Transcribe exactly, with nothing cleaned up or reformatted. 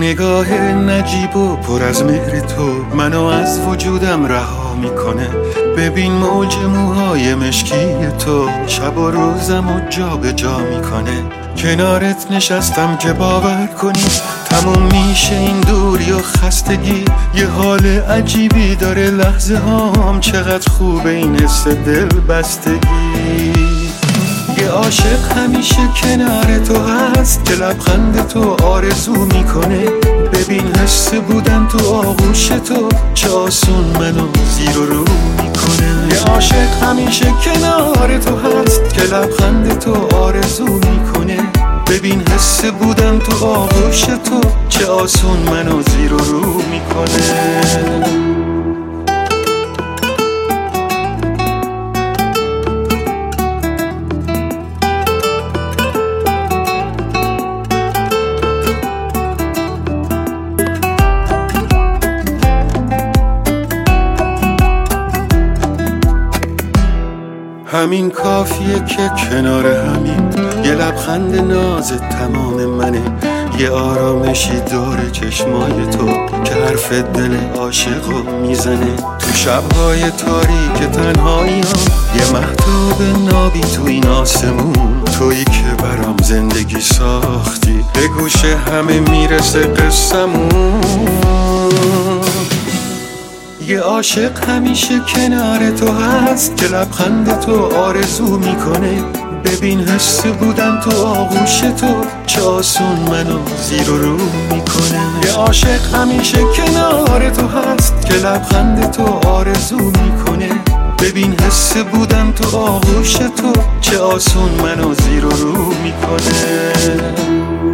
نگاه نجیب و پر از مهر تو منو از وجودم رها میکنه. ببین موج موهای مشکی تو شب و روزم و جا به جا میکنه. کنارت نشستم که باور کنی تموم میشه این دوری و خستگی. یه حال عجیبی داره لحظه هام، چقدر خوبه این حس دل بستگی. یه عاشق همیشه کنار تو هست که لبخند تو آرزو میکنه. ببین حس بودن تو آغوش تو چه آسون منو زیر و رو میکنه. یه عاشق همیشه کنار تو هست که لبخند تو آرزو میکنه. ببین حس بودن تو آغوش تو چه آسون منو زیر و رو میکنه. همین کافیه که کنار همین یه لبخند ناز تمام منه. یه آرامشی دور چشمای تو که حرف دل عاشقو میزنه. تو شبهای تاریک تنهاییم یه مهتاب نابی تو این آسمون، تویی که برام زندگی ساختی. به گوش همه میرسه قصمون. یه عاشق همیشه کنار تو هست که لبخند تو آرزو میکنه. ببین حس بودن تو آغوش تو چه آسون منو زیر و رو میکنه. یه عاشق همیشه کنار تو هست که لبخند تو آرزو میکنه. ببین حس بودن تو آغوش تو چه آسون منو زیر و رو میکنه.